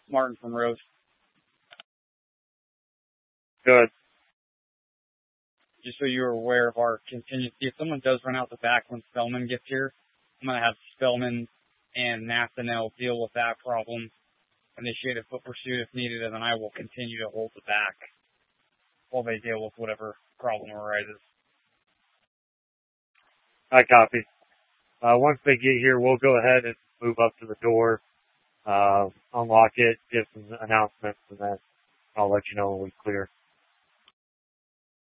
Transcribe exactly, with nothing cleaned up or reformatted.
Martin from Rose. Good. Just so you're aware of our contingency, if someone does run out the back when Spellman gets here, I'm going to have Spellman and Nathaniel deal with that problem, initiate a foot pursuit if needed, and then I will continue to hold the back while they deal with whatever problem arises. I copy. Uh, once they get here, we'll go ahead and move up to the door, uh, unlock it, give some announcements, and then I'll let you know when we clear.